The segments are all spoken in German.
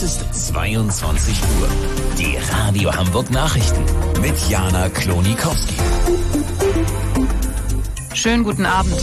Es ist 22 Uhr. Die Radio Hamburg Nachrichten mit Jana Klonikowski. Schönen guten Abend.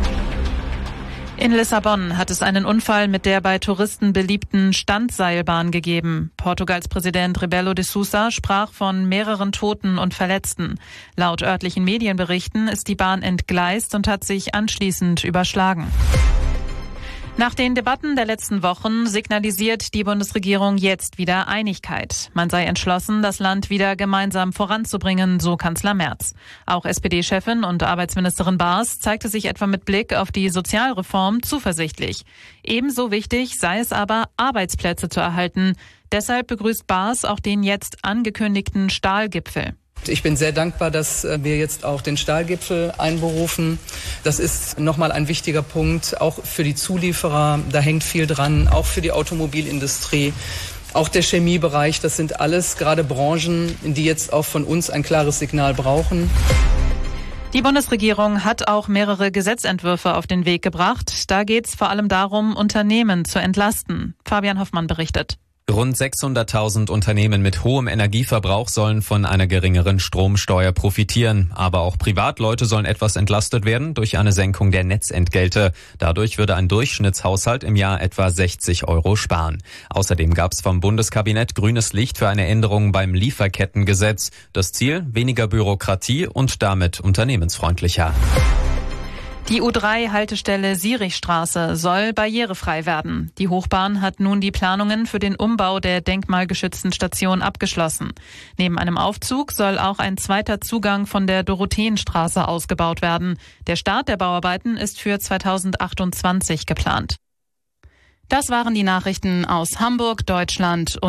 In Lissabon hat es einen Unfall mit der bei Touristen beliebten Standseilbahn gegeben. Portugals Präsident Rebelo de Sousa sprach von mehreren Toten und Verletzten. Laut örtlichen Medienberichten ist die Bahn entgleist und hat sich anschließend überschlagen. Nach den Debatten der letzten Wochen signalisiert die Bundesregierung jetzt wieder Einigkeit. Man sei entschlossen, das Land wieder gemeinsam voranzubringen, so Kanzler Merz. Auch SPD-Chefin und Arbeitsministerin Baas zeigte sich etwa mit Blick auf die Sozialreform zuversichtlich. Ebenso wichtig sei es aber, Arbeitsplätze zu erhalten. Deshalb begrüßt Baas auch den jetzt angekündigten Stahlgipfel. Ich bin sehr dankbar, dass wir jetzt auch den Stahlgipfel einberufen. Das ist nochmal ein wichtiger Punkt, auch für die Zulieferer. Da hängt viel dran, auch für die Automobilindustrie, auch der Chemiebereich. Das sind alles gerade Branchen, die jetzt auch von uns ein klares Signal brauchen. Die Bundesregierung hat auch mehrere Gesetzentwürfe auf den Weg gebracht. Da geht es vor allem darum, Unternehmen zu entlasten. Fabian Hoffmann berichtet. Rund 600.000 Unternehmen mit hohem Energieverbrauch sollen von einer geringeren Stromsteuer profitieren. Aber auch Privatleute sollen etwas entlastet werden durch eine Senkung der Netzentgelte. Dadurch würde ein Durchschnittshaushalt im Jahr etwa 60 € sparen. Außerdem gab es vom Bundeskabinett grünes Licht für eine Änderung beim Lieferkettengesetz. Das Ziel: weniger Bürokratie und damit unternehmensfreundlicher. Die U3-Haltestelle Sierichstraße soll barrierefrei werden. Die Hochbahn hat nun die Planungen für den Umbau der denkmalgeschützten Station abgeschlossen. Neben einem Aufzug soll auch ein zweiter Zugang von der Dorotheenstraße ausgebaut werden. Der Start der Bauarbeiten ist für 2028 geplant. Das waren die Nachrichten aus Hamburg, Deutschland und